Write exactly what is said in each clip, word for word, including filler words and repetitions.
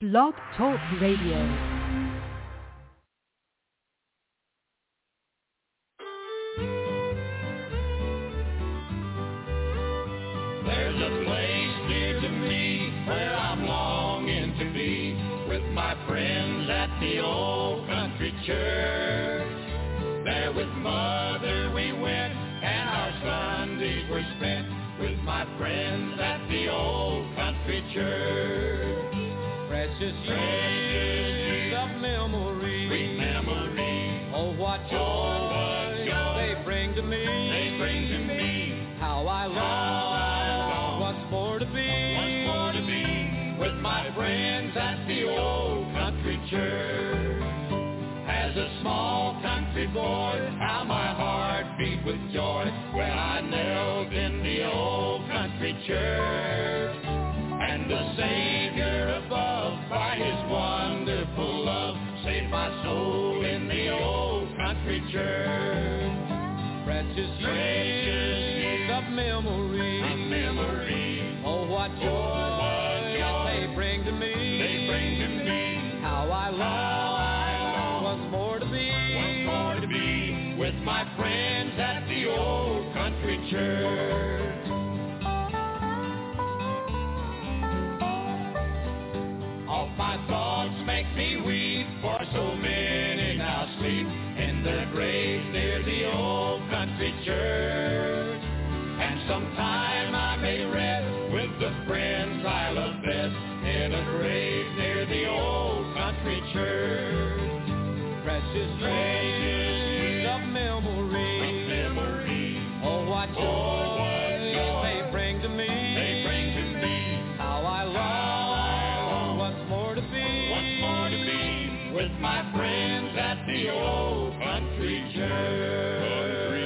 Blog Talk Radio. The old country church. There with Mother we went, and our Sundays were spent with my friends at the old country church. Precious years of memory, sweet memory. Oh, what joy, oh, what joy they bring to me. They bring to me. How I long, How I long once more to be, once more to be with my friends at the old country church. As a small country boy, how my heart beat with joy when I knelt in the old country church. And the Savior above, by his wonderful love, saved my soul in the old country church. Precious years of memory, of memory. Oh, what joy, oh, what joy they bring to me. They bring to me. How I long, I long once more to be, once more to be with my friends at the old country church. All my thoughts make me weep, for so many now sleep in their graves near the old country church. And sometime I may rest with the friends I love best in a grave near the old country church. Precious years of memory, of memory. Oh, what joy, oh, what joy they bring to me. They bring to me. How I long, once more to be, once more to be with my friends at the old country church.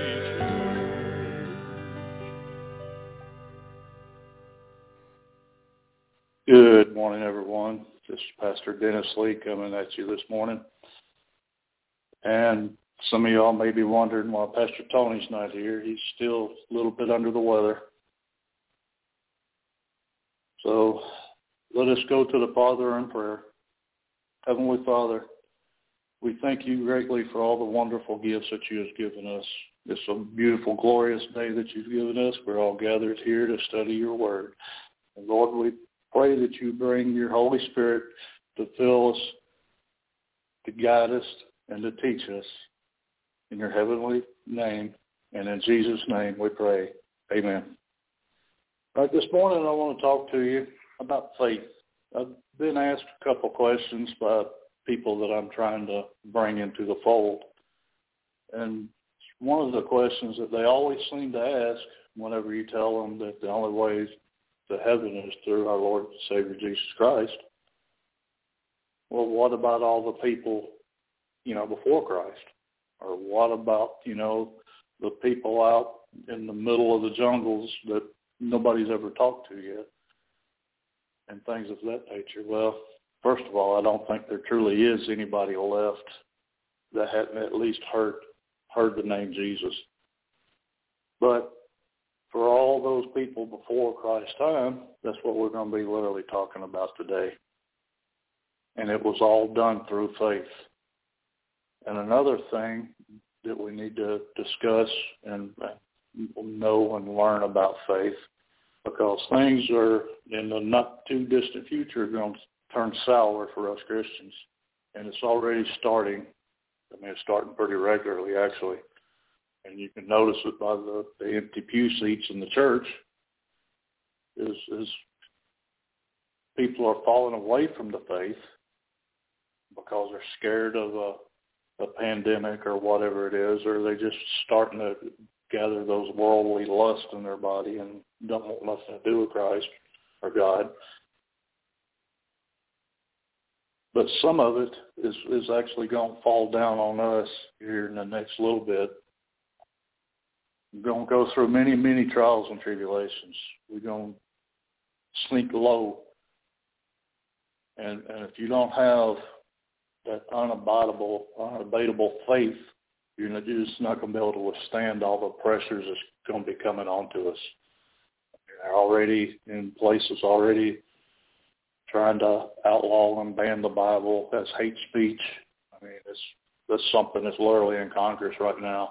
Good morning, everyone. This is Pastor Dennis Lee coming at you this morning. And some of y'all may be wondering why Pastor Tony's not here. He's still a little bit under the weather. So let us go to the Father in prayer. Heavenly Father, we thank you greatly for all the wonderful gifts that you have given us. It's a beautiful, glorious day that you've given us. We're all gathered here to study your word. And Lord, we pray that you bring your Holy Spirit to fill us, to guide us, and to teach us. In your heavenly name, and in Jesus' name we pray. Amen. All right, this morning I want to talk to you about faith. I've been asked a couple questions by people that I'm trying to bring into the fold. And one of the questions that they always seem to ask whenever you tell them that the only way to heaven is through our Lord and Savior Jesus Christ. Well, what about all the people, you know, before Christ? Or what about, you know, the people out in the middle of the jungles that nobody's ever talked to yet? And things of that nature. Well, first of all, I don't think there truly is anybody left that hadn't at least heard heard the name Jesus. But for all those people before Christ's time, that's what we're going to be literally talking about today. And it was all done through faith. And another thing that we need to discuss and know and learn about faith, because things are in the not too distant future going to turn sour for us Christians. And it's already starting. I mean, it's starting pretty regularly, actually. And you can notice it by the, the empty pew seats in the church, is, is people are falling away from the faith because they're scared of a, a pandemic or whatever it is, or they're just starting to gather those worldly lusts in their body and don't want nothing to do with Christ or God. But some of it is, is actually going to fall down on us here in the next little bit. We're going to go through many, many trials and tribulations. We're going to sink low. And, and if you don't have that unabatable, unabatable faith, you're not, you're just not going to be able to withstand all the pressures that's going to be coming on to us. They're already in places already trying to outlaw and ban the Bible as hate speech. I mean, it's that's something that's literally in Congress right now.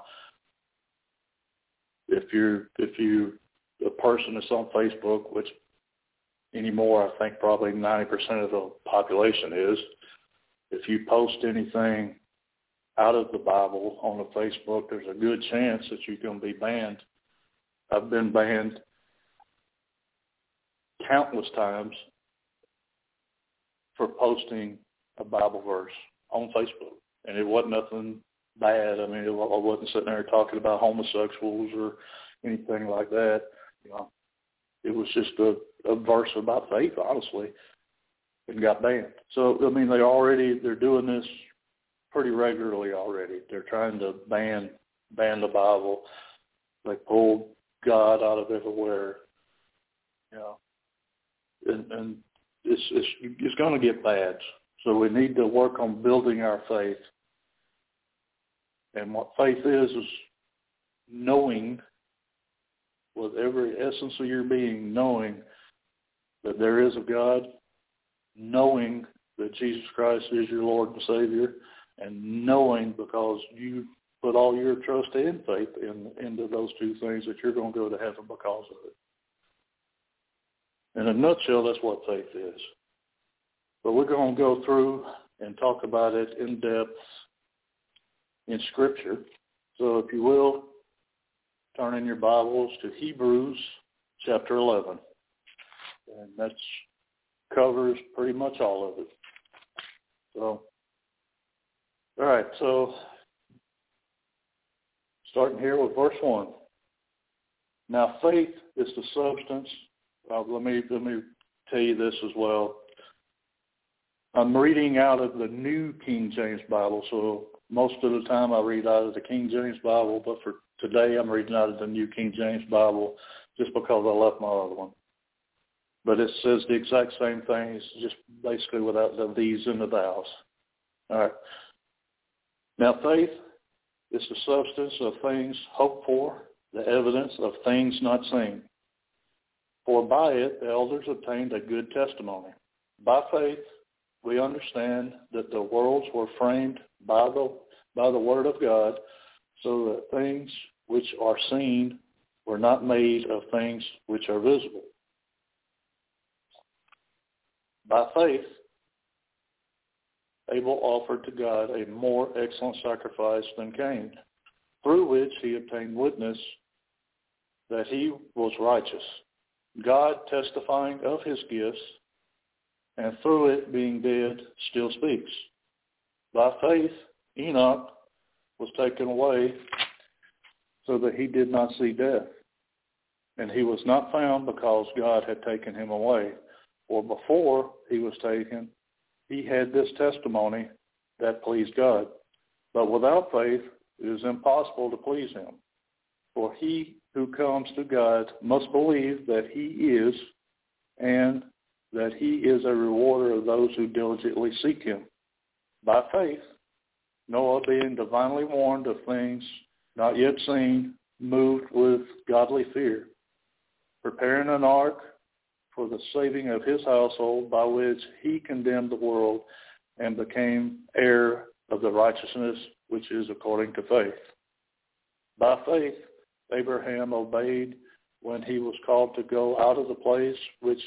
If you if you a person that's on Facebook, which anymore I think probably ninety percent of the population is, if you post anything out of the Bible on the Facebook, there's a good chance that you're going to be banned. I've been banned countless times for posting a Bible verse on Facebook, and it wasn't nothing bad. I mean, it, I wasn't sitting there talking about homosexuals or anything like that. You know, it was just a, a verse about faith, honestly, and got banned. So, I mean, they already they're doing this pretty regularly already. They're trying to ban ban the Bible. They pulled God out of everywhere. You know, and, and it's it's it's going to get bad. So we need to work on building our faith. And what faith is is knowing with every essence of your being, knowing that there is a God, knowing that Jesus Christ is your Lord and Savior, and knowing because you put all your trust and faith in, into those two things that you're going to go to heaven because of it. In a nutshell, that's what faith is. But we're going to go through and talk about it in depth in Scripture. So if you will, turn in your Bibles to Hebrews chapter eleven. And that covers pretty much all of it. So, all right, so starting here with verse one. Now faith is the substance. Uh, let me let me tell you this as well. I'm reading out of the New King James Bible, so most of the time I read out of the King James Bible, but for today I'm reading out of the New King James Bible just because I left my other one. But it says the exact same thing, it's just basically without the these and the thous. All right. Now faith is the substance of things hoped for, the evidence of things not seen. For by it the elders obtained a good testimony. By faith we understand that the worlds were framed by the by the word of God, so that things which are seen were not made of things which are visible. By faith, Abel offered to God a more excellent sacrifice than Cain, through which he obtained witness that he was righteous, God testifying of his gifts, and through it being dead still speaks. By faith, Enoch was taken away so that he did not see death, and he was not found because God had taken him away. For before he was taken, he had this testimony that pleased God. But without faith, it is impossible to please him. For he who comes to God must believe that he is, and that he is a rewarder of those who diligently seek him. By faith, Noah, being divinely warned of things not yet seen, moved with godly fear, preparing an ark for the saving of his household, by which he condemned the world and became heir of the righteousness which is according to faith. By faith, Abraham obeyed when he was called to go out of the place which,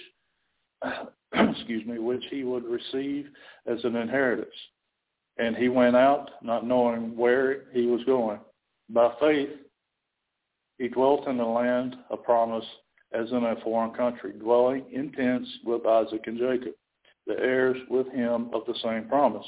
excuse me, which he would receive as an inheritance. And he went out, not knowing where he was going. By faith, he dwelt in the land of promise, as in a foreign country, dwelling in tents with Isaac and Jacob, the heirs with him of the same promise.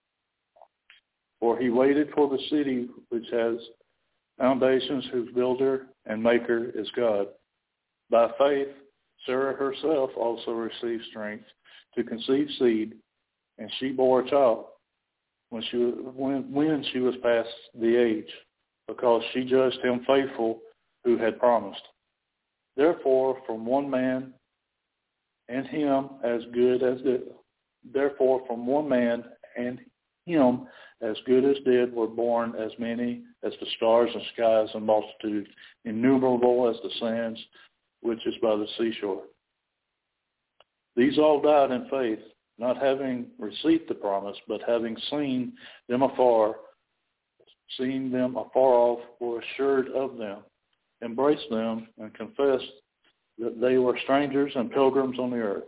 For he waited for the city which has foundations, whose builder and maker is God. By faith, Sarah herself also received strength to conceive seed, and she bore a child when she, when, when she was past the age, because she judged him faithful who had promised. Therefore, from one man and him as good as dead, therefore from one man and him as good as dead were born as many as the stars and skies and multitude, innumerable as the sands which is by the seashore. These all died in faith, not having received the promise, but having seen them afar, seeing them afar off, were assured of them, embraced them, and confessed that they were strangers and pilgrims on the earth.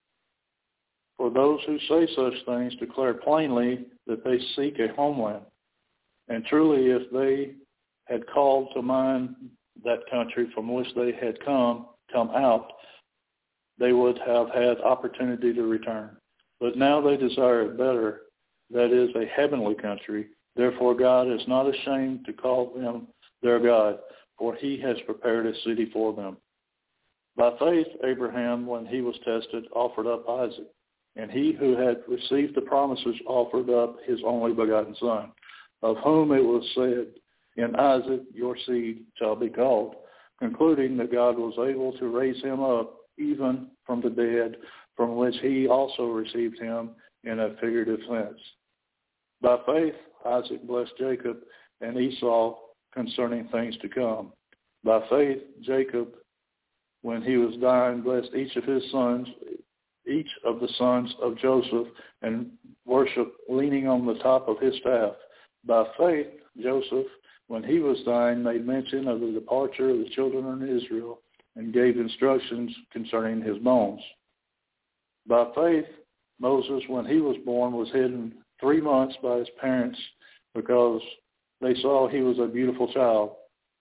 For those who say such things declare plainly that they seek a homeland. And truly, if they had called to mind that country from which they had come, come out, they would have had opportunity to return. But now they desire a better, that is, a heavenly country. Therefore God is not ashamed to call them their God, for he has prepared a city for them. By faith, Abraham, when he was tested, offered up Isaac. And he who had received the promises offered up his only begotten son, of whom it was said, in Isaac your seed shall be called, concluding that God was able to raise him up even from the dead, from which he also received him in a figurative sense. By faith, Isaac blessed Jacob and Esau concerning things to come. By faith, Jacob, when he was dying, blessed each of his sons, each of the sons of Joseph, and worshiped leaning on the top of his staff. By faith, Joseph, when he was dying, made mention of the departure of the children of Israel and gave instructions concerning his bones. By faith, Moses, when he was born, was hidden three months by his parents because they saw he was a beautiful child,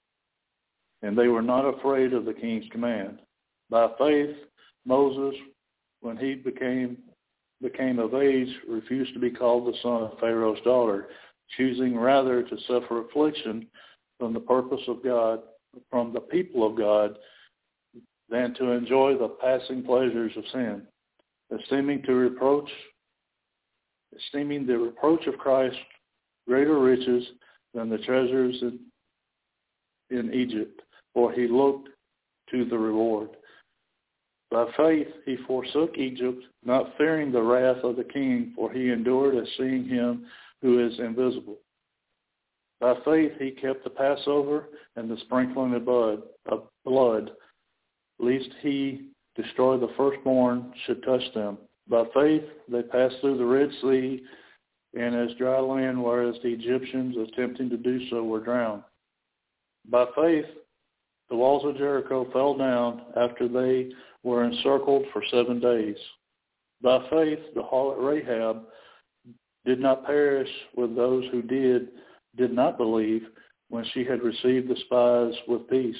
and they were not afraid of the king's command. By faith, Moses, when he became became of age, refused to be called the son of Pharaoh's daughter, choosing rather to suffer affliction from the purpose of God, from the people of God, than to enjoy the passing pleasures of sin, esteeming to reproach, esteeming the reproach of Christ greater riches than the treasures in, in Egypt, for he looked to the reward. By faith he forsook Egypt, not fearing the wrath of the king, for he endured as seeing him who is invisible. By faith he kept the Passover and the sprinkling of blood, of blood, lest he destroy the firstborn should touch them. By faith they passed through the Red Sea and as dry land, whereas the Egyptians attempting to do so were drowned. By faith the walls of Jericho fell down after they were encircled for seven days. By faith the harlot Rahab did not perish with those who did did not believe when she had received the spies with peace.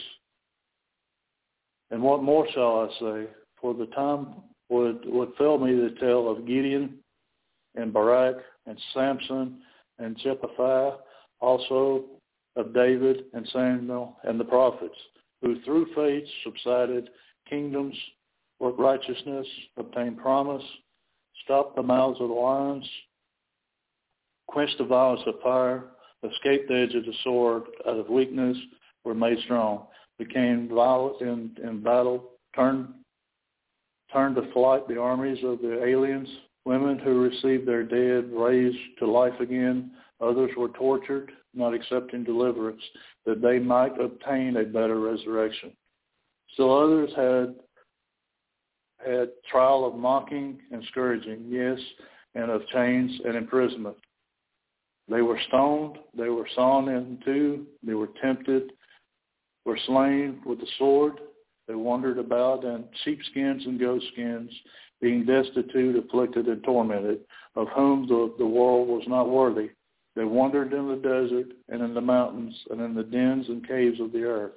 And what more shall I say? For the time would, would fail me to tell of Gideon and Barak and Samson and Jephthah, also of David and Samuel and the prophets, who through faith subsided kingdoms, worked righteousness, obtained promise, stopped the mouths of the lions, quenched the violence of fire, escaped the edge of the sword, out of weakness were made strong, became violent in, in battle, turned, turned to flight the armies of the aliens, women who received their dead raised to life again, others were tortured, not accepting deliverance, that they might obtain a better resurrection. Still others had had trial of mocking and scourging, yes, and of chains and imprisonment. They were stoned, they were sawn in two, they were tempted, were slain with the sword, they wandered about in sheepskins and goatskins, being destitute, afflicted, and tormented, of whom the, the world was not worthy. They wandered in the desert and in the mountains and in the dens and caves of the earth.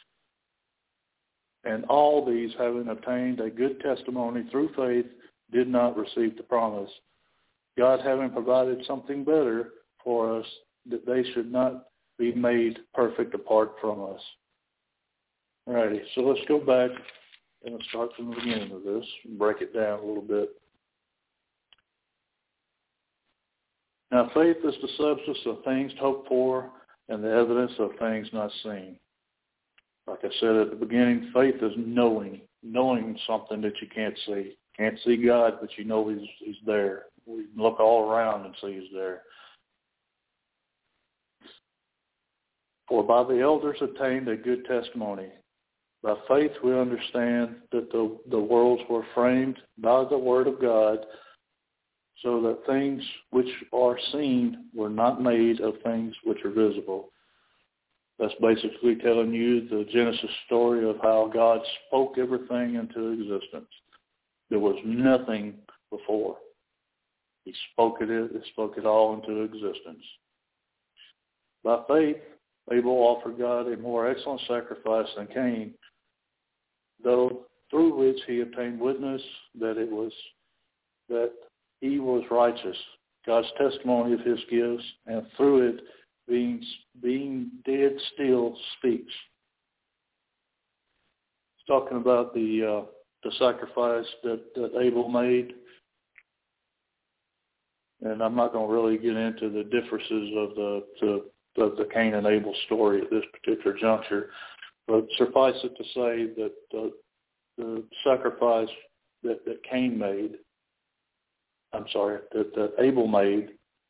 And all these, having obtained a good testimony through faith, did not receive the promise, God having provided something better for us, that they should not be made perfect apart from us. All righty, so let's go back and start from the beginning of this and break it down a little bit. Now, faith is the substance of things hoped for and the evidence of things not seen. Like I said at the beginning, faith is knowing, knowing something that you can't see. Can't see God, but you know he's, he's there. We look all around and see he's there. For by the elders obtained a good testimony. By faith we understand that the, the worlds were framed by the Word of God, so that things which are seen were not made of things which are visible. That's basically telling you the Genesis story of how God spoke everything into existence. There was nothing before. He spoke it, it spoke it all into existence. By faith, Abel offered God a more excellent sacrifice than Cain, though through which he obtained witness that it was that he was righteous, God's testimony of his gifts, and through it being being dead still speaks. It's talking about the uh, the sacrifice that, that Abel made. And I'm not going to really get into the differences of the, the of the Cain and Abel story at this particular juncture, but suffice it to say that the, the sacrifice that, that Cain made, I'm sorry, that, that Abel made,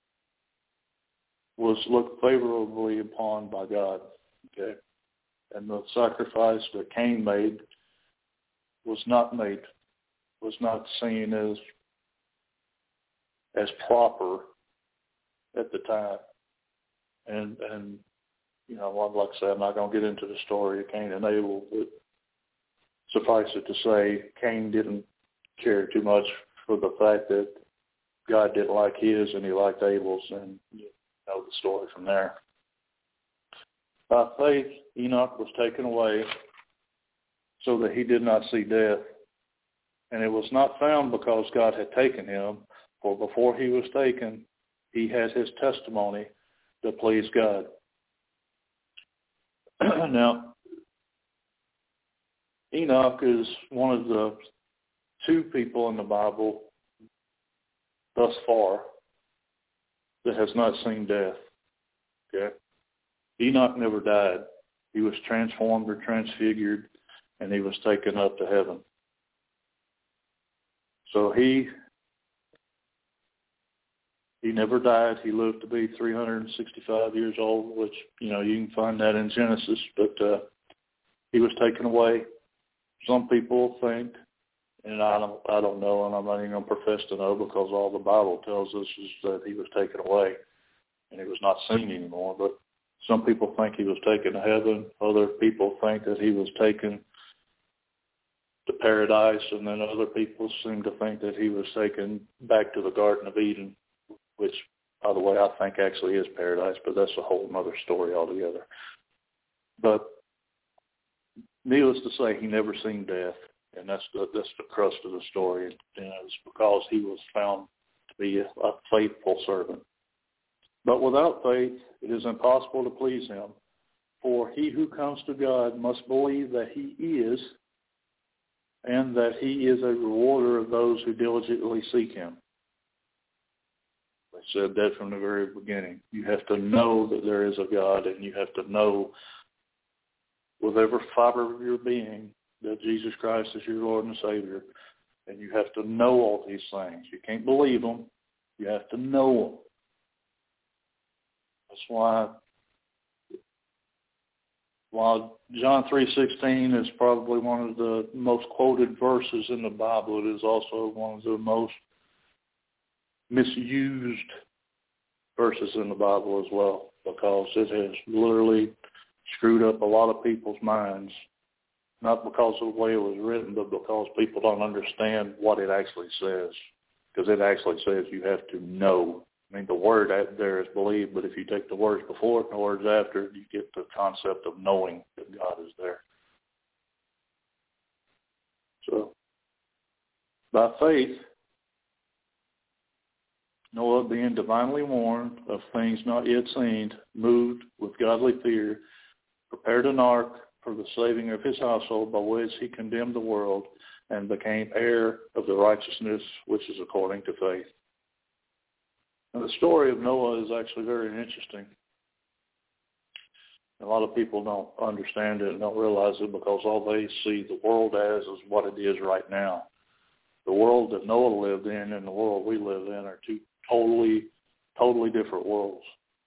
was looked favorably upon by God. Okay, and the sacrifice that Cain made was not made, was not seen as as proper at the time. And, and you know, like I said, I'm not going to get into the story of Cain and Abel, but suffice it to say, Cain didn't care too much for the fact that God didn't like his and he liked Abel's, and you know the story from there. By faith, Enoch was taken away so that he did not see death. And it was not found because God had taken him, for before he was taken, he had his testimony that pleased God. Now, Enoch is one of the two people in the Bible thus far that has not seen death. Okay? Enoch never died. He was transformed or transfigured, and he was taken up to heaven. So he he never died. He lived to be three hundred sixty-five years old, which, you know, you can find that in Genesis. But uh, he was taken away. Some people think, and I don't, I don't know, and I'm not even going to profess to know, because all the Bible tells us is that he was taken away and he was not seen anymore. But some people think he was taken to heaven. Other people think that he was taken to paradise, and then other people seem to think that he was taken back to the Garden of Eden, which, by the way, I think actually is paradise, but that's a whole other story altogether. But needless to say, he never seen death, and that's the, that's the crust of the story. And it's because he was found to be a, a faithful servant. But without faith, it is impossible to please him, for he who comes to God must believe that he is, and that he is a rewarder of those who diligently seek him. I said that from the very beginning. You have to know that there is a God, and you have to know with every fiber of your being that Jesus Christ is your Lord and Savior. And you have to know all these things. You can't believe them. You have to know them. That's why while John three sixteen is probably one of the most quoted verses in the Bible, it is also one of the most misused verses in the Bible as well, because it has literally screwed up a lot of people's minds, not because of the way it was written, but because people don't understand what it actually says, because it actually says you have to know. I mean, the word there is believe, but if you take the words before it and the words after, you get the concept of knowing that God is there. So, by faith, Noah, being divinely warned of things not yet seen, moved with godly fear, prepared an ark for the saving of his household, by which he condemned the world and became heir of the righteousness which is according to faith. Now, the story of Noah is actually very interesting. A lot of people don't understand it and don't realize it, because all they see the world as is what it is right now. The world that Noah lived in and the world we live in are two totally, totally different worlds.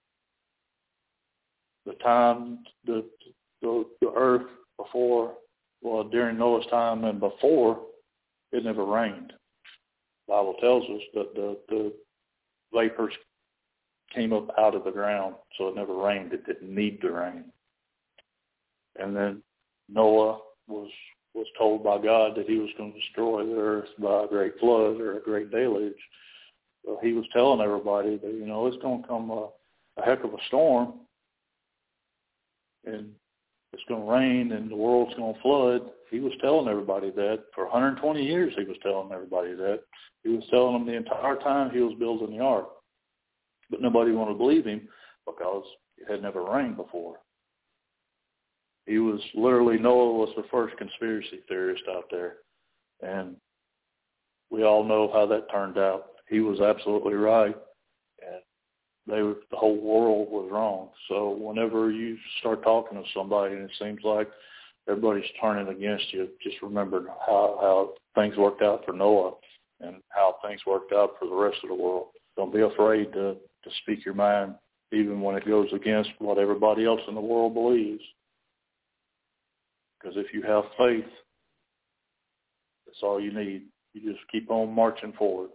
The time, the, the, the earth before Well, during Noah's time and before, it never rained. The Bible tells us that the, the vapors came up out of the ground, so it never rained. It didn't need to rain. And then Noah was was told by God that he was going to destroy the earth by a great flood or a great deluge. So he was telling everybody that, you know, it's going to come a, a heck of a storm, and it's going to rain, and the world's going to flood. He was telling everybody that. For one hundred twenty years he was telling everybody that. He was telling them the entire time he was building the ark. But nobody wanted to believe him because it had never rained before. He was literally, Noah was the first conspiracy theorist out there. And we all know how that turned out. He was absolutely right. And they were, the whole world was wrong. So whenever you start talking to somebody and it seems like everybody's turning against you, just remember how, how things worked out for Noah and how things worked out for the rest of the world. Don't be afraid to, to speak your mind, even when it goes against what everybody else in the world believes. Because if you have faith, that's all you need. You just keep on marching forward.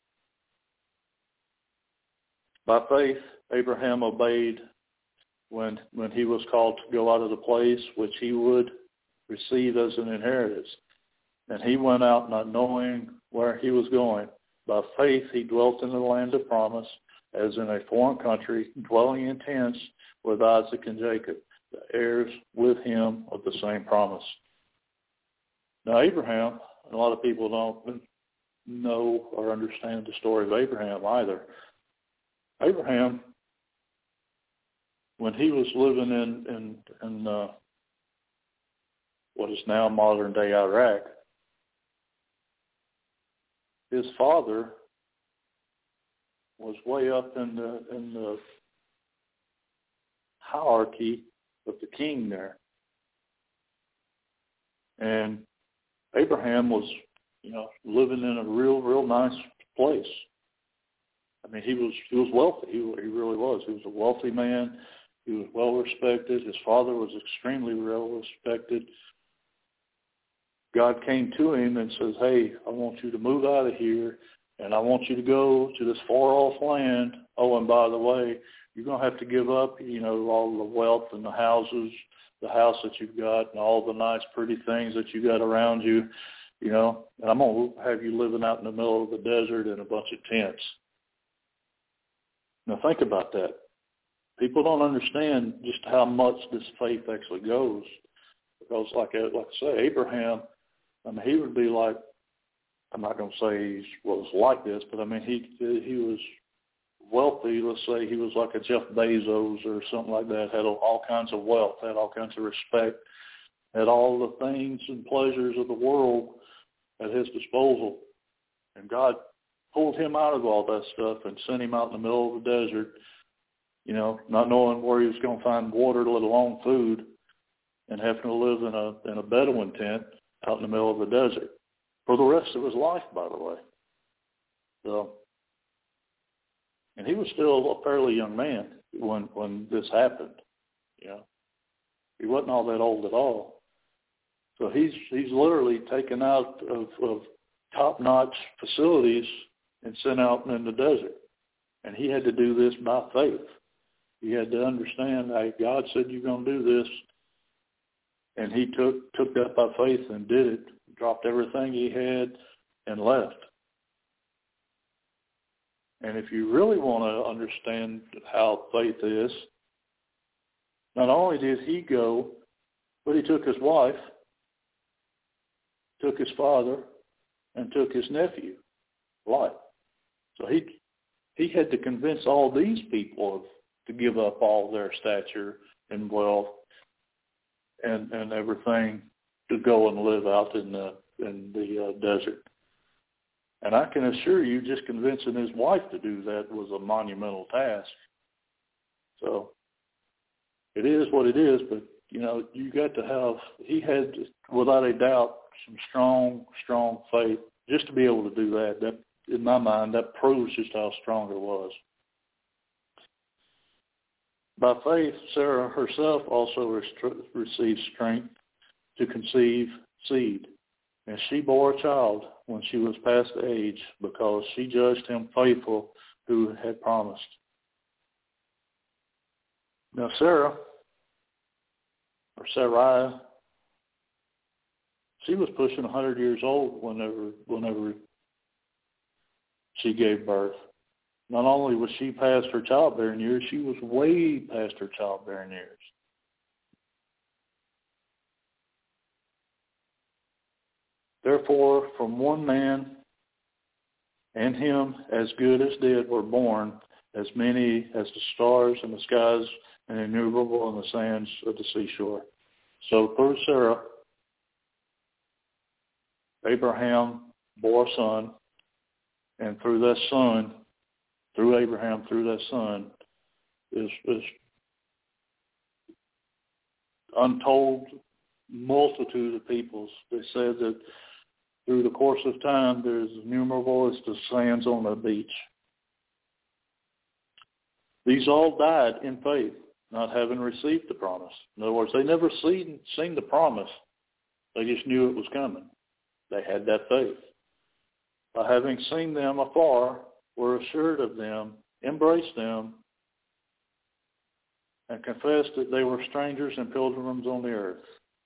By faith, Abraham obeyed when when he was called to go out of the place which he would receive as an inheritance. And he went out not knowing where he was going. By faith, he dwelt in the land of promise, as in a foreign country, dwelling in tents with Isaac and Jacob, the heirs with him of the same promise. Now, Abraham, a lot of people don't know or understand the story of Abraham either. Abraham, when he was living in in, in uh, what is now modern-day Iraq, his father was way up in the in the hierarchy of the king there. And Abraham was, you know, living in a real, real nice place. I mean, he was he was wealthy. He, he really was. He was a wealthy man. He was well respected. His father was extremely well respected. God came to him and says, hey, I want you to move out of here, and I want you to go to this far-off land. Oh, and by the way, you're going to have to give up, you know, all the wealth and the houses, the house that you've got, and all the nice, pretty things that you got around you, you know, and I'm going to have you living out in the middle of the desert in a bunch of tents. Now, think about that. People don't understand just how much this faith actually goes. Because, like I, like I say, Abraham, I mean, he would be like, I'm not going to say he was like this, but I mean, he he was wealthy. Let's say he was like a Jeff Bezos or something like that, had all kinds of wealth, had all kinds of respect, had all the things and pleasures of the world at his disposal. And God pulled him out of all that stuff and sent him out in the middle of the desert, you know, not knowing where he was going to find water, let alone food, and having to live in a in a Bedouin tent out in the middle of the desert for the rest of his life, by the way. So, and he was still a fairly young man when when this happened. You know, he wasn't all that old at all. So he's he's literally taken out of, of top-notch facilities and sent out in the desert, and he had to do this by faith. He had to understand, hey, God said you're going to do this. And he took took that by faith and did it, dropped everything he had and left. And if you really want to understand how faith is, not only did he go, but he took his wife, took his father, and took his nephew, Lot. So he he had to convince all these people to give up all their stature and wealth and and everything to go and live out in the in the uh, desert. And I can assure you, just convincing his wife to do that was a monumental task. So it is what it is, but you know, you got to have, he had, without a doubt, some strong, strong faith just to be able to do that. That, in my mind, that proves just how strong it was. By faith, Sarah herself also received strength to conceive seed. And she bore a child when she was past age, because she judged him faithful who had promised. Now Sarah, or Sarai, she was pushing one hundred years old whenever whenever she gave birth. Not only was she past her childbearing years, she was way past her childbearing years. Therefore, from one man and him as good as dead were born, as many as the stars in the skies and innumerable in the sands of the seashore. So through Sarah, Abraham bore a son, and through that son, through Abraham, through that son, is, is untold multitude of peoples. They said that through the course of time, there's innumerable as the sands on the beach. These all died in faith, not having received the promise. In other words, they never seen, seen the promise. They just knew it was coming. They had that faith. By having seen them afar, were assured of them, embraced them, and confessed that they were strangers and pilgrims on the earth.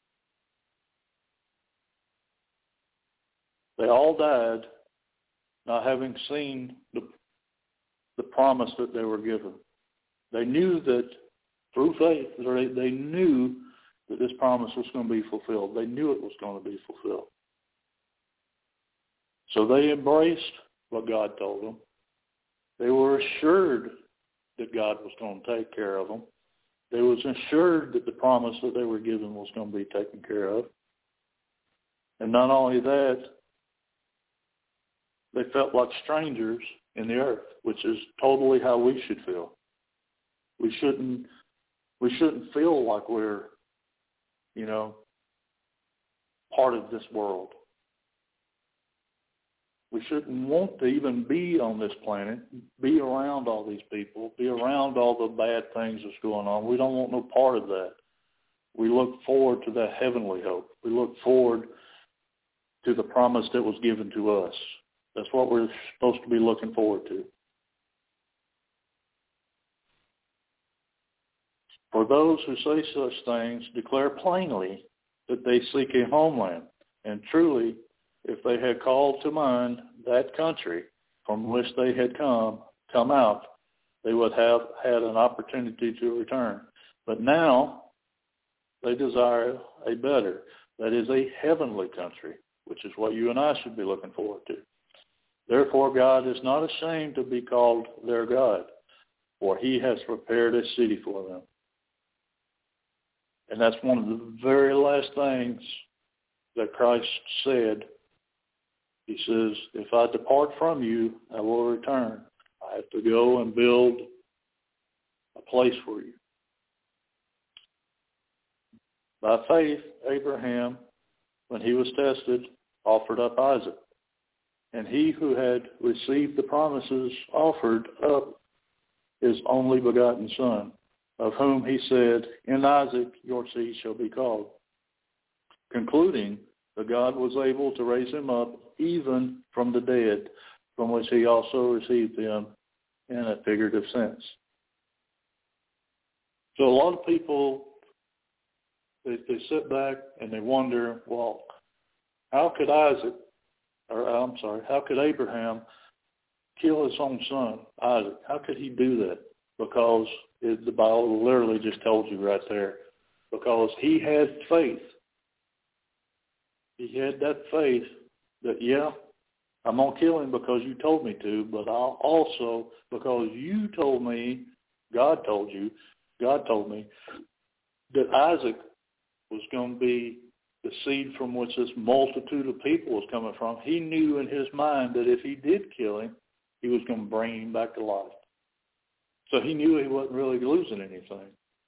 They all died not having seen the, the promise that they were given. They knew that through faith, they, they knew that this promise was going to be fulfilled. They knew it was going to be fulfilled. So they embraced what God told them. They were assured that God was going to take care of them. They was assured that the promise that they were given was going to be taken care of. And not only that, they felt like strangers in the earth, which is totally how we should feel. We shouldn't we shouldn't feel like we're, you know, part of this world. We shouldn't want to even be on this planet, be around all these people, be around all the bad things that's going on. We don't want no part of that. We look forward to that heavenly hope. We look forward to the promise that was given to us. That's what we're supposed to be looking forward to. For those who say such things declare plainly that they seek a homeland, and truly, if they had called to mind that country from which they had come, come out, they would have had an opportunity to return. But now they desire a better, that is a heavenly country, which is what you and I should be looking forward to. Therefore, God is not ashamed to be called their God, for he has prepared a city for them. And that's one of the very last things that Christ said. He says, if I depart from you, I will return. I have to go and build a place for you. By faith, Abraham, when he was tested, offered up Isaac. And he who had received the promises offered up his only begotten son, of whom he said, in Isaac your seed shall be called, concluding that God was able to raise him up even from the dead, from which he also received them in a figurative sense. So a lot of people, they, they sit back and they wonder, well, how could Isaac, or I'm sorry, how could Abraham kill his own son, Isaac? How could he do that? Because it, the Bible literally just told you right there. Because he had faith. He had that faith that, yeah, I'm going to kill him because you told me to, but I'll also, because you told me, God told you, God told me, that Isaac was going to be the seed from which this multitude of people was coming from. He knew in his mind that if he did kill him, he was going to bring him back to life. So he knew he wasn't really losing anything.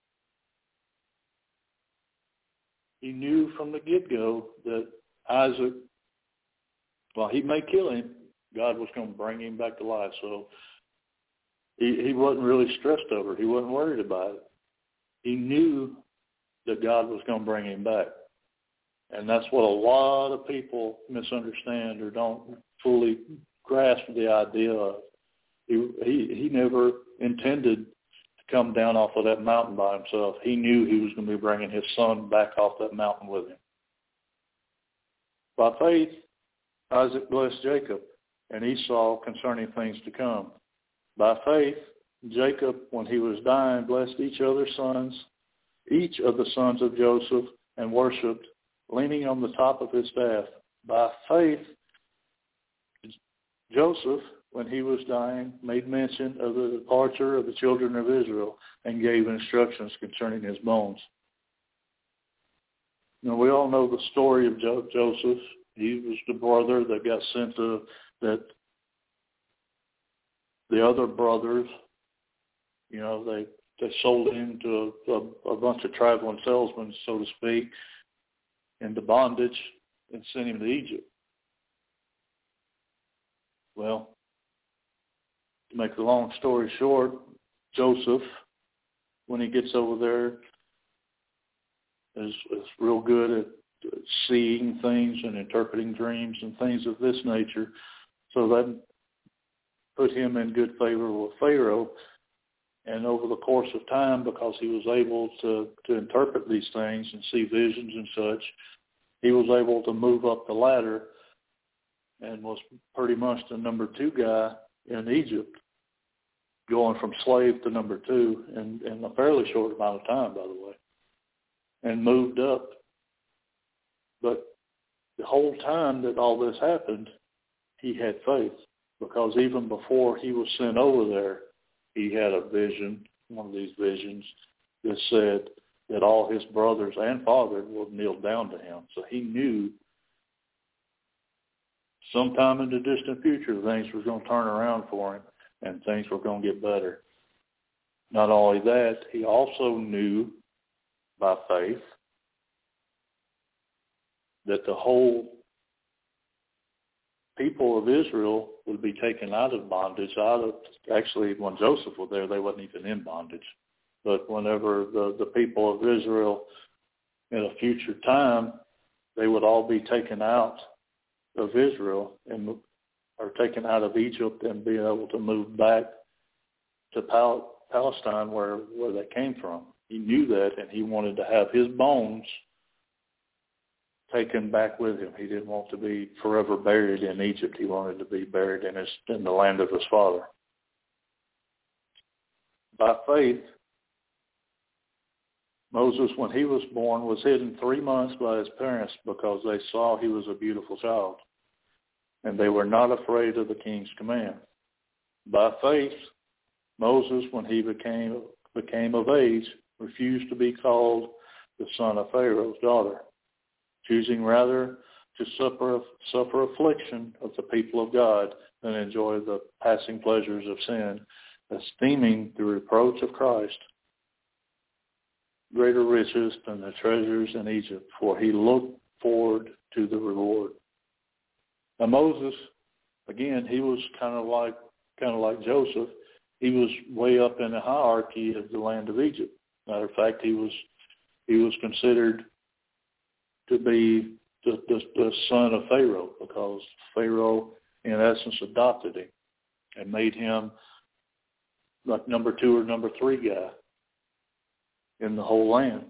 He knew from the get-go that Isaac, well, he may kill him, God was going to bring him back to life. So he, he wasn't really stressed over it. He wasn't worried about it. He knew that God was going to bring him back. And that's what a lot of people misunderstand or don't fully grasp the idea of. He, he, he never intended to come down off of that mountain by himself. He knew he was going to be bringing his son back off that mountain with him. By faith, Isaac blessed Jacob and Esau concerning things to come. By faith, Jacob, when he was dying, blessed each other's sons, each of the sons of Joseph, and worshipped, leaning on the top of his staff. By faith, Joseph, when he was dying, made mention of the departure of the children of Israel and gave instructions concerning his bones. Now, we all know the story of jo- Joseph. He was the brother that got sent to, that the other brothers, you know, they, they sold him to a, a, a bunch of traveling salesmen, so to speak, into bondage and sent him to Egypt. Well, to make the long story short, Joseph, when he gets over there, is, is real good at seeing things and interpreting dreams and things of this nature. So that put him in good favor with Pharaoh. And over the course of time, because he was able to, to interpret these things and see visions and such, he was able to move up the ladder and was pretty much the number two guy in Egypt, going from slave to number two in, in a fairly short amount of time, by the way, and moved up. But the whole time that all this happened, he had faith, because even before he was sent over there, he had a vision, one of these visions, that said that all his brothers and father would kneel down to him. So he knew sometime in the distant future things were going to turn around for him and things were going to get better. Not only that, he also knew by faith that the whole people of Israel would be taken out of bondage. Out of actually, when Joseph was there, they wasn't even in bondage. But whenever the, the people of Israel in a future time, they would all be taken out of Israel and are taken out of Egypt and be able to move back to Pal- Palestine where, where they came from. He knew that, and he wanted to have his bones taken back with him. He didn't want to be forever buried in Egypt. He wanted to be buried in his in the land of his father. By faith, Moses, when he was born, was hidden three months by his parents because they saw he was a beautiful child, and they were not afraid of the king's command. By faith, Moses, when he became became of age, refused to be called the son of Pharaoh's daughter, choosing rather to suffer, suffer affliction of the people of God than enjoy the passing pleasures of sin, esteeming the reproach of Christ greater riches than the treasures in Egypt, for he looked forward to the reward. Now Moses, again, he was kind of like kind of like Joseph. He was way up in the hierarchy of the land of Egypt. Matter of fact, he was he was considered to be the, the, the son of Pharaoh, because Pharaoh, in essence, adopted him and made him like number two or number three guy in the whole land.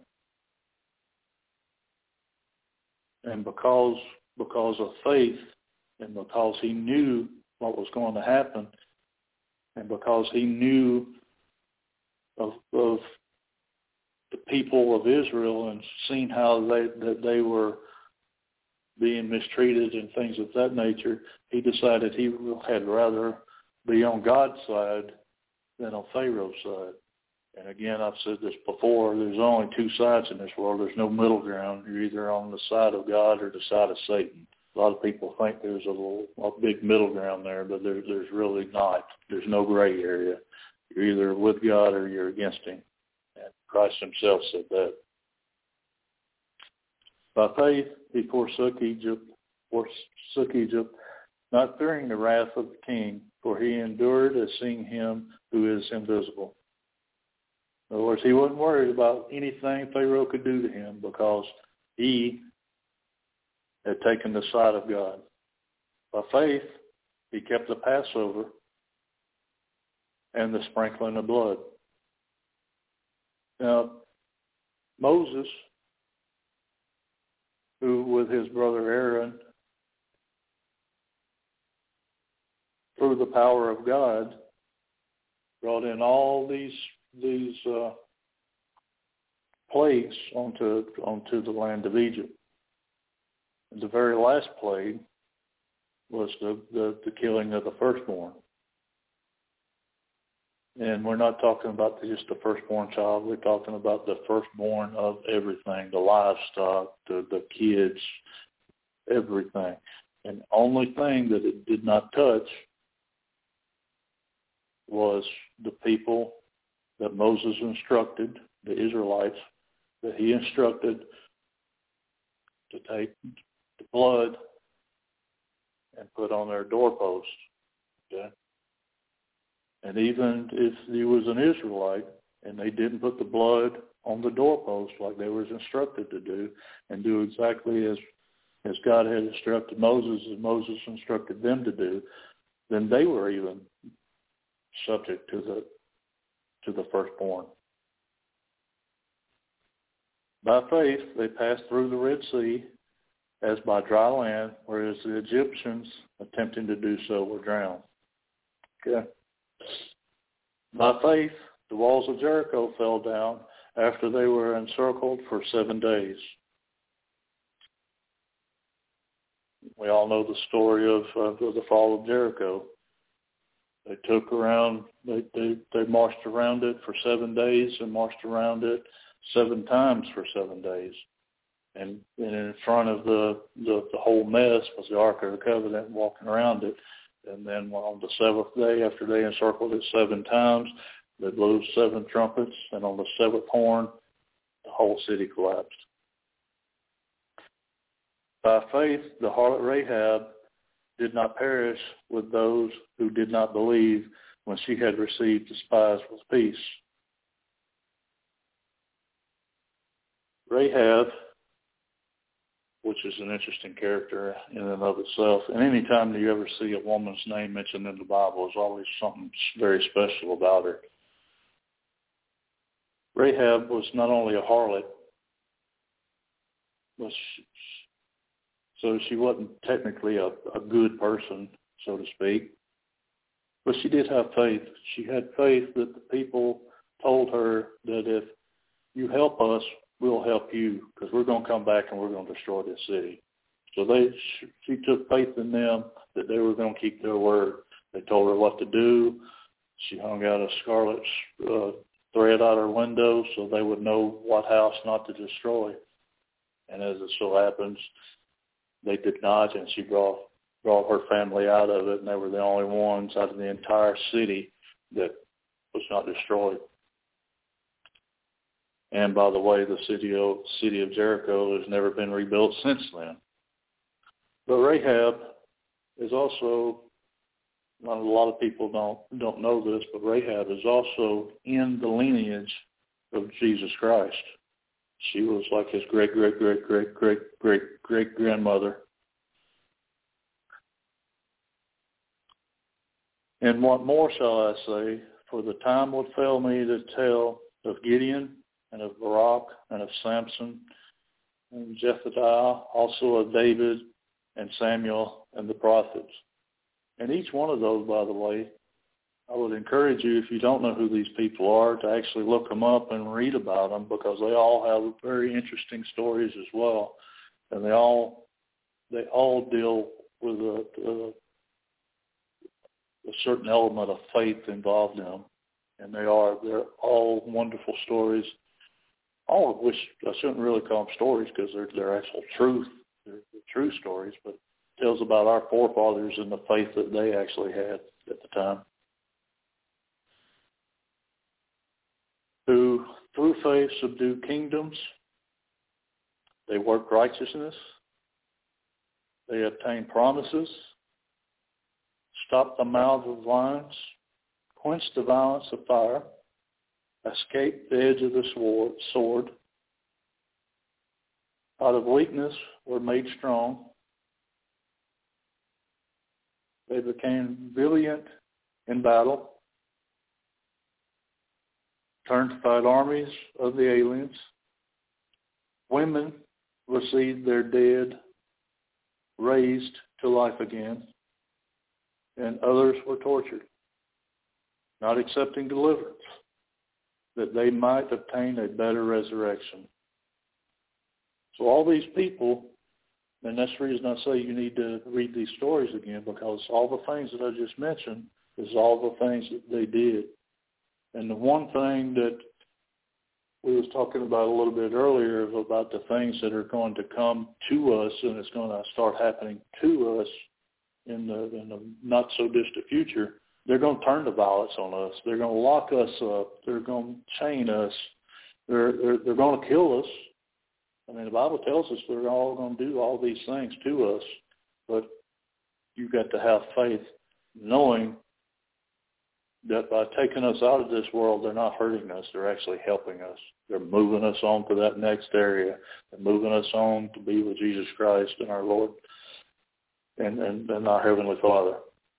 And because because of faith, and because he knew what was going to happen, and because he knew of, of the people of Israel and seen how they that they were being mistreated and things of that nature, he decided he had rather be on God's side than on Pharaoh's side. And again, I've said this before, there's only two sides in this world. There's no middle ground. You're either on the side of God or the side of Satan. A lot of people think there's a little a big middle ground there, but there, there's really not. There's no gray area. You're either with God or you're against him. And Christ himself said that. By faith, he forsook Egypt, forsook Egypt, not fearing the wrath of the king, for he endured as seeing him who is invisible. In other words, he wasn't worried about anything Pharaoh could do to him, because he had taken the side of God. By faith, he kept the Passover and the sprinkling of blood. Now, Moses, who with his brother Aaron, through the power of God, brought in all these these uh, plagues onto onto the land of Egypt. And the very last plague was the, the, the killing of the firstborn. And we're not talking about just the firstborn child. We're talking about the firstborn of everything, the livestock, the, the kids, everything. And the only thing that it did not touch was the people that Moses instructed, the Israelites, that he instructed to take the blood and put on their doorposts. Okay? And even if he was an Israelite and they didn't put the blood on the doorpost like they were instructed to do, and do exactly as as God had instructed Moses, as Moses instructed them to do, then they were even subject to the to the firstborn. By faith, they passed through the Red Sea as by dry land, whereas the Egyptians, attempting to do so, were drowned. Okay. By faith, the walls of Jericho fell down after they were encircled for seven days. We all know the story of, of the fall of Jericho. They took around, they, they, they marched around it for seven days and marched around it seven times for seven days. And, and in front of the, the, the whole mess was the Ark of the Covenant walking around it. And then on the seventh day, after they encircled it seven times, they blew seven trumpets, and on the seventh horn, the whole city collapsed. By faith, the harlot Rahab did not perish with those who did not believe when she had received the spies with peace. Rahab, which is an interesting character in and of itself, and any time you ever see a woman's name mentioned in the Bible, there's always something very special about her. Rahab was not only a harlot, but she, so she wasn't technically a, a good person, so to speak, but she did have faith. She had faith that the people told her that if you help us, we'll help you, because we're going to come back and we're going to destroy this city. So they, she took faith in them that they were going to keep their word. They told her what to do. She hung out a scarlet uh, thread out her window so they would know what house not to destroy. And as it so happens, they did not, and she brought brought her family out of it, and they were the only ones out of the entire city that was not destroyed. And by the way, the city of, city of Jericho has never been rebuilt since then. But Rahab is also, not a lot of people don't don't know this, but Rahab is also in the lineage of Jesus Christ. She was like his great, great, great, great, great, great, great grandmother. And what more shall I say? For the time would fail me to tell of Gideon, and of Barak, and of Samson, and Jephthah, also of David, and Samuel, and the prophets. And each one of those, by the way, I would encourage you, if you don't know who these people are, to actually look them up and read about them, because they all have very interesting stories as well, and they all they all deal with a, a, a certain element of faith involved in them, and they are they're all wonderful stories. All of which I shouldn't really call them stories, because they're they're actual truth, they're, they're true stories, but it tells about our forefathers and the faith that they actually had at the time, who through faith subdued kingdoms, they worked righteousness, they obtained promises, stopped the mouths of lions, quenched the violence of fire, escaped the edge of the sword, sword. Out of weakness were made strong, They became brilliant in battle, turned to fight armies of the aliens. Women received their dead raised to life again, and others were tortured, not accepting deliverance, that they might obtain a better resurrection. So all these people, and that's the reason I say you need to read these stories again, because all the things that I just mentioned is all the things that they did. And the one thing that we was talking about a little bit earlier is about the things that are going to come to us, and it's going to start happening to us in the, in the not so distant future. They're going to turn the violence on us. They're going to lock us up. They're going to chain us. They're, they're, they're going to kill us. I mean, the Bible tells us they're all going to do all these things to us, but you've got to have faith knowing that by taking us out of this world, they're not hurting us. They're actually helping us. They're moving us on to that next area. They're moving us on to be with Jesus Christ and our Lord and, and, and our Heavenly Father.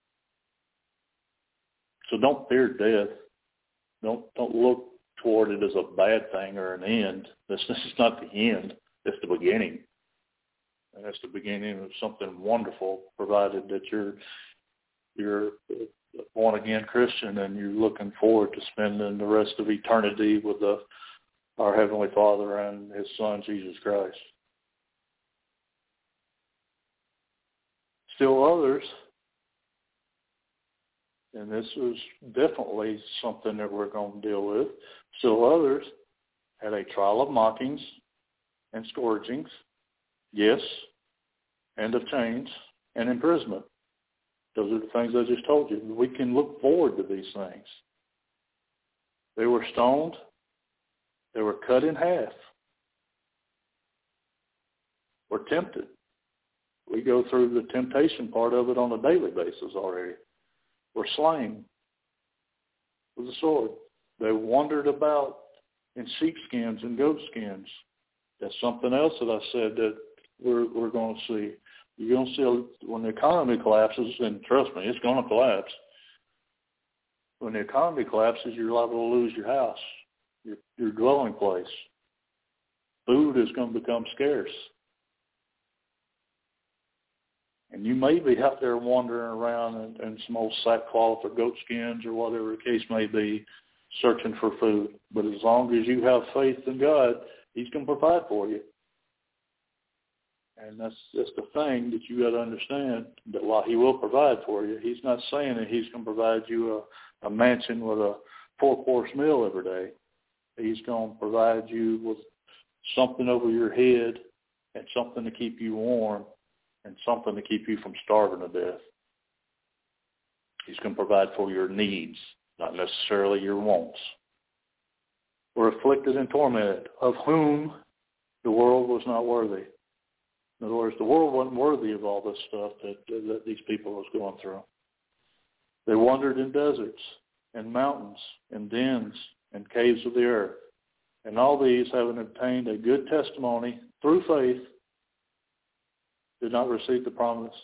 So don't fear death. Don't don't look toward it as a bad thing or an end. This, this is not the end. It's the beginning. And it's the beginning of something wonderful, provided that you're you're a born-again Christian and you're looking forward to spending the rest of eternity with the, our Heavenly Father and His Son, Jesus Christ. Still others, and this is definitely something that we're going to deal with, still others had a trial of mockings and scourgings, yes, and of chains and imprisonment. Those are the things I just told you. We can look forward to these things. They were stoned. They were cut in half. We're tempted. We go through the temptation part of it on a daily basis already. We're slain with a sword. They wandered about in sheepskins and goatskins. That's something else that I said that we're we're going to see. You're going to see when the economy collapses, and trust me, it's going to collapse. When the economy collapses, you're liable to lose your house, your, your dwelling place. Food is going to become scarce. And you may be out there wandering around in, in some old sackcloth or goat skins or whatever the case may be, searching for food. But as long as you have faith in God, He's going to provide for you. And that's that's the thing that you got to understand, that while He will provide for you, He's not saying that He's going to provide you a, a mansion with a four-course meal every day. He's going to provide you with something over your head and something to keep you warm and something to keep you from starving to death. He's going to provide for your needs, not necessarily your wants. We're afflicted and tormented, of whom the world was not worthy. In other words, the world wasn't worthy of all this stuff that, that these people was going through. They wandered in deserts and mountains and dens and caves of the earth. And all these, having obtained a good testimony through faith, did not receive the promise.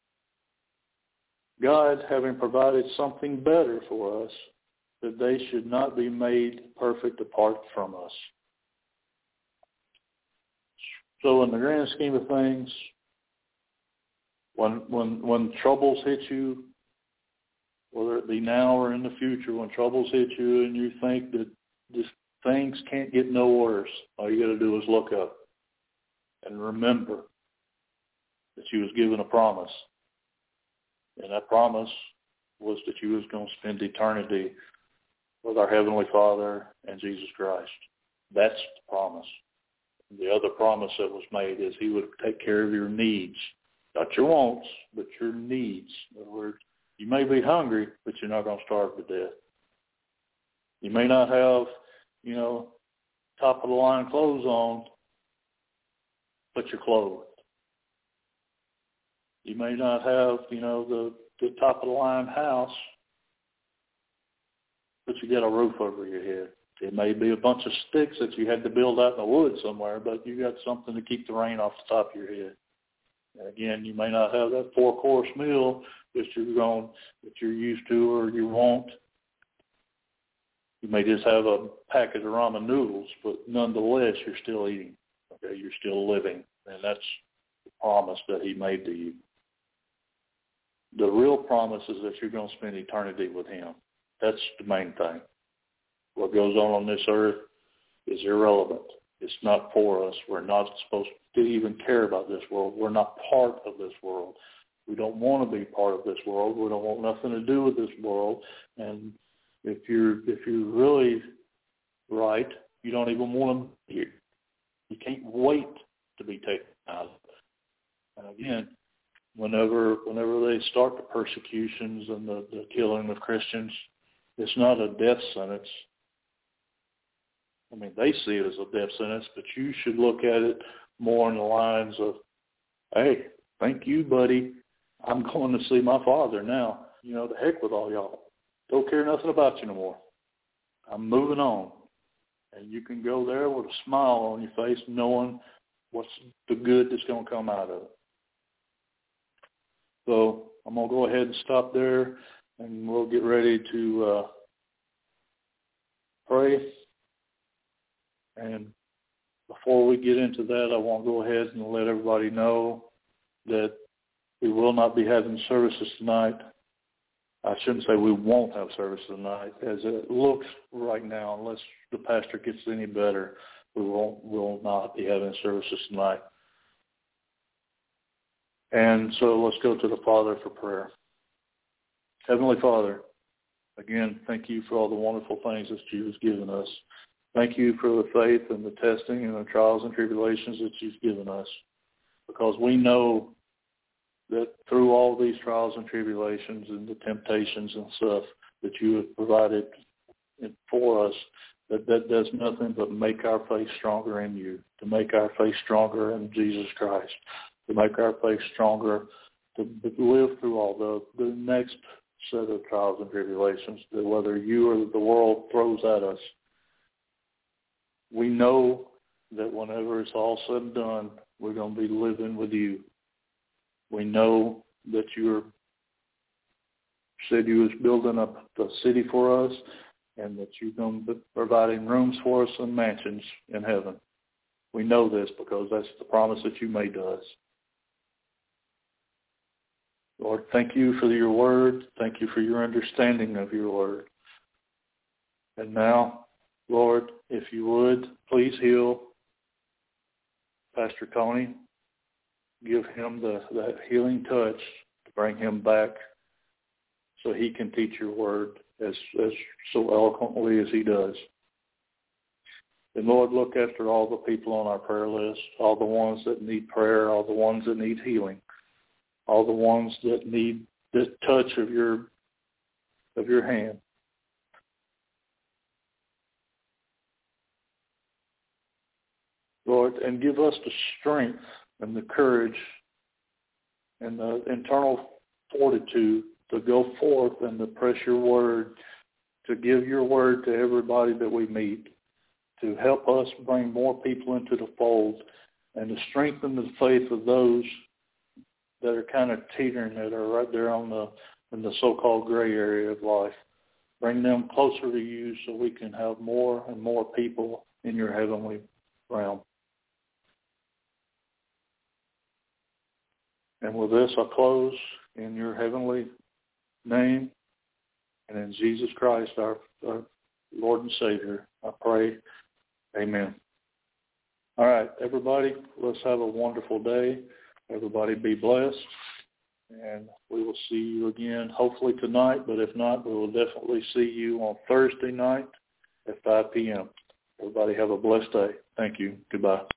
God, having provided something better for us, that they should not be made perfect apart from us. So in the grand scheme of things, when when when troubles hit you, whether it be now or in the future, when troubles hit you and you think that just things can't get no worse, all you got to do is look up and remember that you was given a promise. And that promise was that you was going to spend eternity with our Heavenly Father and Jesus Christ. That's the promise. The other promise that was made is He would take care of your needs. Not your wants, but your needs. In other words, you may be hungry, but you're not going to starve to death. You may not have, you know, top-of-the-line clothes on, but you're clothed. You may not have, you know, the, the top-of-the-line house, but you got a roof over your head. It may be a bunch of sticks that you had to build out in the woods somewhere, but you got something to keep the rain off the top of your head. And again, you may not have that four-course meal, that you're going, that you're used to or you want. You may just have a packet of ramen noodles, but nonetheless, you're still eating. Okay, you're still living, and that's the promise that he made to you. The real promise is that you're going to spend eternity with him. That's the main thing. What goes on on this earth is irrelevant. It's not for us. We're not supposed to even care about this world. We're not part of this world. We don't want to be part of this world. We don't want nothing to do with this world. And if you're if you're really right, you don't even want to be here. You can't wait to be taken out of it. And again, whenever whenever they start the persecutions and the, the killing of Christians, it's not a death sentence. I mean, they see it as a death sentence, but you should look at it more in the lines of, hey, thank you, buddy. I'm going to see my Father now. You know, the heck with all y'all. Don't care nothing about you no more. I'm moving on. And you can go there with a smile on your face knowing what's the good that's going to come out of it. So I'm going to go ahead and stop there, and we'll get ready to uh, pray. And before we get into that, I want to go ahead and let everybody know that we will not be having services tonight. I shouldn't say we won't have services tonight. As it looks right now, unless the pastor gets any better, we won't will not be having services tonight. And so let's go to the Father for prayer. Heavenly Father, again, thank you for all the wonderful things that you have given us. Thank you for the faith and the testing and the trials and tribulations that you've given us, because we know that through all these trials and tribulations and the temptations and stuff that you have provided for us, that that does nothing but make our faith stronger in you, to make our faith stronger in Jesus Christ, to make our faith stronger, to live through all the, the next set of trials and tribulations, that whether you or the world throws at us. We know that whenever it's all said and done, we're going to be living with you. We know that you said you was building up a city for us, and that you're going to be providing rooms for us in mansions in heaven. We know this because that's the promise that you made to us. Lord, thank you for your word. Thank you for your understanding of your word. And now, Lord, if you would, please heal Pastor Tony. Give him the, that healing touch to bring him back so he can teach your word as, as so eloquently as he does. And Lord, look after all the people on our prayer list, all the ones that need prayer, all the ones that need healing, all the ones that need the touch of your of your hand. Lord, and give us the strength and the courage and the internal fortitude to go forth and to press your word, to give your word to everybody that we meet, to help us bring more people into the fold, and to strengthen the faith of those that are kind of teetering, that are right there on the in the so-called gray area of life. Bring them closer to you so we can have more and more people in your heavenly realm. And with this, I close in your heavenly name and in Jesus Christ, our, our Lord and Savior, I pray. Amen. All right, everybody, let's have a wonderful day. Everybody be blessed. And we will see you again hopefully tonight, but if not, we will definitely see you on Thursday night at five p.m. Everybody have a blessed day. Thank you. Goodbye.